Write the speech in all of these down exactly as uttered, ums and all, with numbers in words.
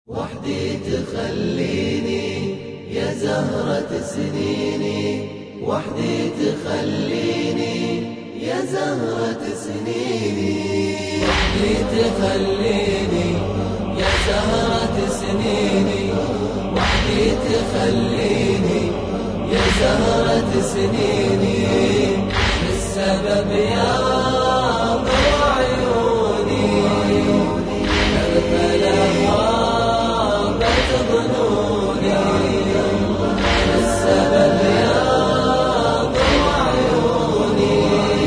وحدي تخليني يا زهرة سنيني، وحدي تخليني يا زهرة سنيني، وحدي تخليني يا زهرة سنيني، وحدي تخليني يا زهرة سنيني، السبب يا ضوء عيوني، كربلاء غابت ظنوني، السبب يا ضوء عيوني،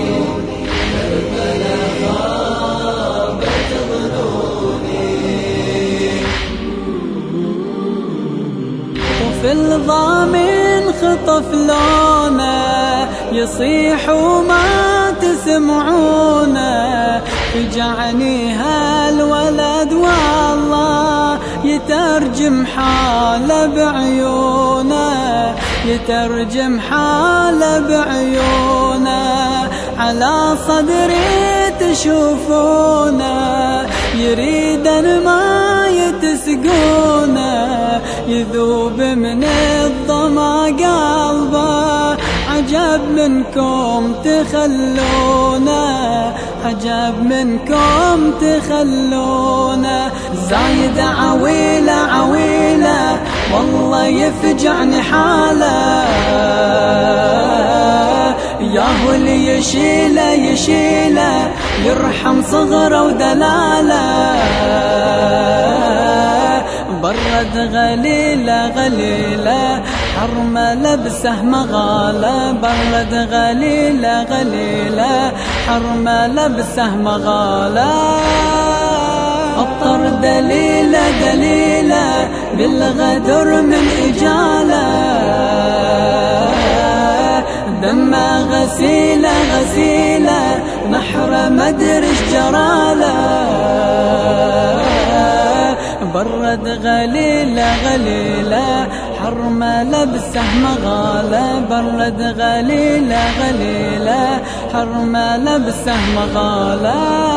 كربلاء غابت ظنوني. وفي الضامن خطف لونه يصيح وما تسمعونه، فجعني هالولد والله يترجم حاله بعيونه، يترجم حاله بعيونه، على صدري تشوفونه، يريد ما يتسقونه، يذوب من الظما قلبه، عجب منكم تخلونه، عجب منكم تخلونه، زايد عويلة عويلة والله يفجعني حاله، ياهو اللي يشيله يشيله يرحم صغره ودلاله، برد غليلة غليلة حرمة بسهم غالة، برد غليلة غليلة حرمة بسهم غالة، الطر دليلة دليلة بالغدر من إجالة، دمه غسيلة غسيلة نحر مدرش جراله، برد غليلة غليلة حرمة بسهم غالة، برد غليلة غليلة حرمة بسهم غالة.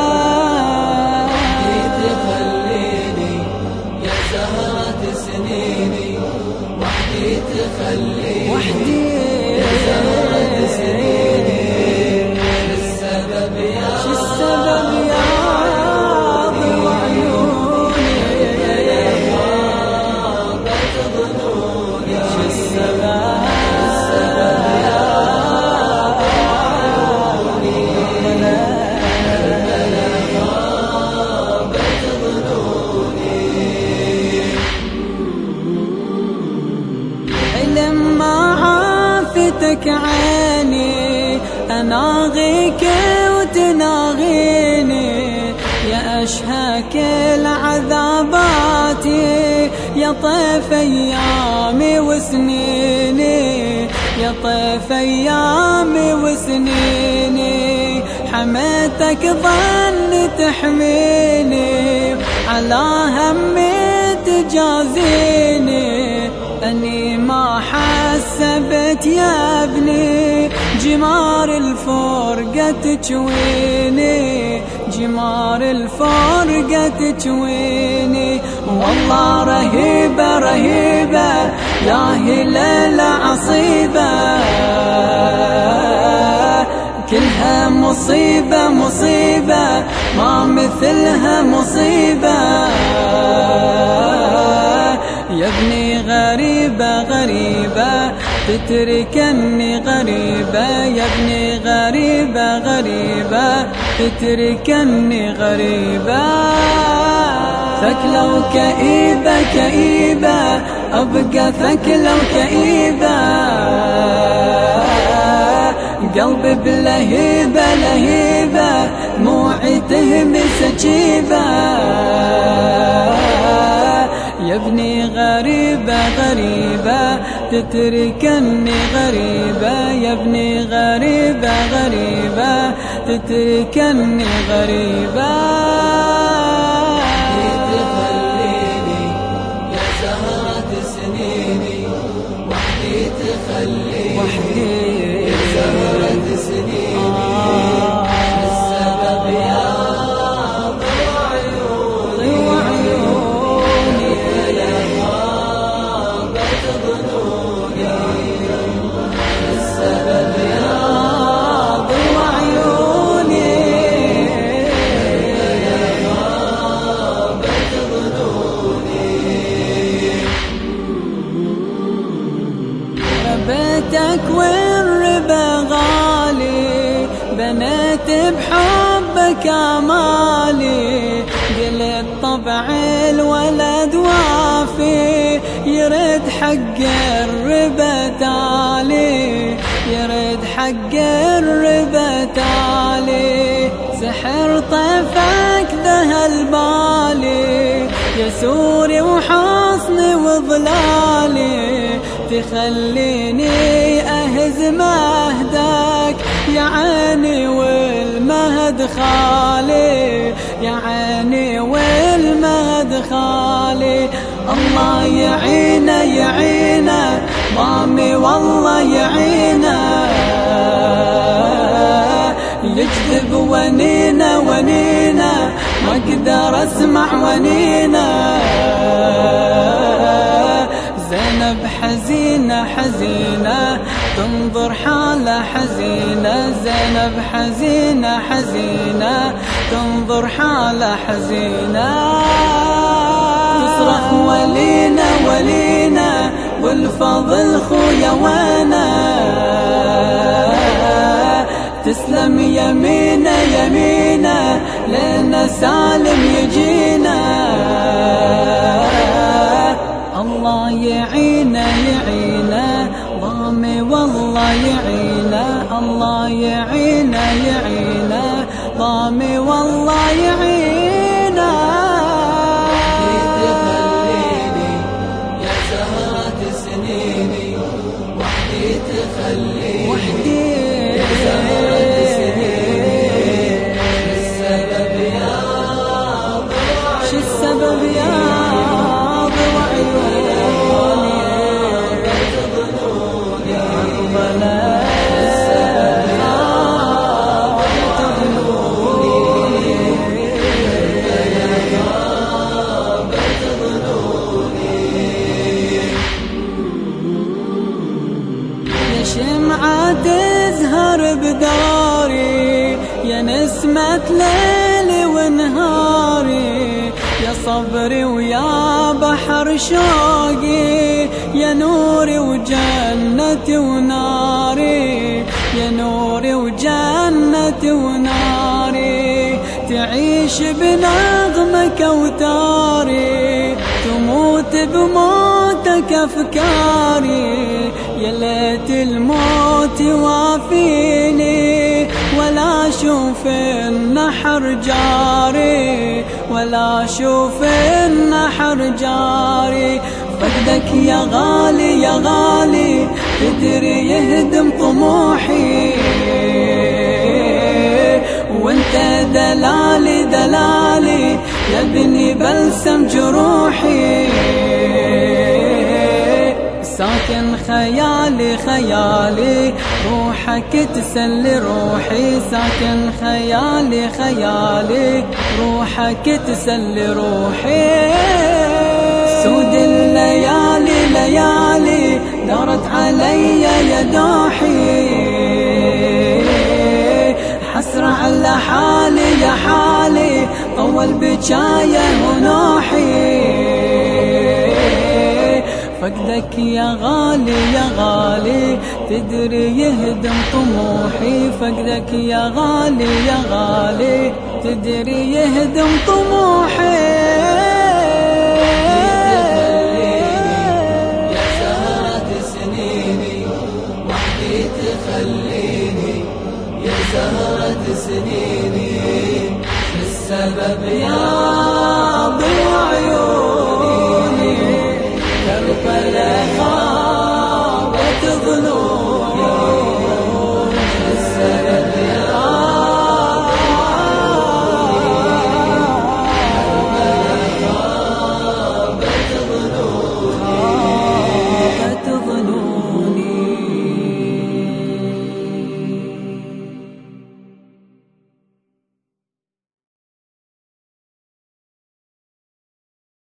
وحدي تخليني يا زهرة سنيني، وحدي تخليني وحدي يا زهرة سنيني، السبب يا شو السبب يا ضوء عيوني، غابت ظنوني، شو السبب السبب يا عيوني، كربلاء غابت ظنوني. لما عافتك عيني أناغيك وتناغيني، يا أشهاك العذاباتي يا طيف أيامي وسنيني، يا طيف أيامي وسنيني، حميتك ظن تحميني، على همي تجازيني، أني ما حسبت يا ابني جمار الفرقة تجويني، جمار الفرقة تجويني، والله رهيبة رهيبة يا هلال عصيبة، كلها مصيبة مصيبة ما مثلها مصيبة، يا ابني غريبة غريبة تتركني غريبة، يا ابني غريبة غريبة تتركني غريبة، ثكلة وكئيبة كئيبة أبقى ثكلة وكئيبة، قلبي بلهيبة لهيبة موعي تهمس جيبة، يا ابني غريبة غريبة تتركني غريبة، يا ابني غريبة غريبة تتركني غريبة. وحدي تخليني يا زهرة سنيني، وحدي تخليني وحدي يا زهرة سنيني، السبب يا ضوء عيوني، حبك والربا غالي، بنيت بحبك آمالي، قلت طبع الولد وافي، يرد حق الربا تالي، يرد حق الربا تالي. سحر طيفك ذا البالي، يسوري وحصني وظلالي، تخليني أهزم أهداك يا عيني والمهد خالي، يا عيني والمهد خالي. الله يعينا يعينا ضامي والله يعينا، يجذب ونينا ونينا ما اقدر اسمع ونينا. زينب حزينة حزينة تنظر حالة حزينة، زينب حزينة حزينة تنظر حالة حزينة. تصرخ ولينا ولينا والفضل خويا وانا، تسلم يمينا يمينا لنا سالم يجينا. الله يعينا يعينا ضامي والله يعينا، الله يعينا يعينا ضامي والله يعينا. تخليني يا زهرة سنيني وحدي، تخليني وحدي يا زهرة سنيني. السبب يا ضوء شو السبب يا ضوء عيوني، ظنوني بلا شمعة تزهر بداري، يا نسمة ليلي ونهاري، يا صبري ويا بحر شوقي، يا نوري وجنتي وناري، يا نوري وجنتي وناري. تعيش بنغمك أوتاري، تموت بموتك أفكاري، يا ليت الموت يوافيني ولا أشوف النحر جاري، ولا أشوف النحر جاري. فقدك يا غالي يا غالي تدري يهدم طموحي، وانت دلالي دلالي يا ابني بلسم جروحي. ساكن خيالي خيالي روحك تسلي روحي، ساكن خيالي خيالي روحك تسلي روحي. سود الليالي ليالي دارت علي يا دوحي، حسرة على حالي يا حالي طول بجاية ونوحي. فقدك يا غالي يا غالي تدري يهدم طموحي، فقدك يا غالي يا غالي تدري يهدم طموحي.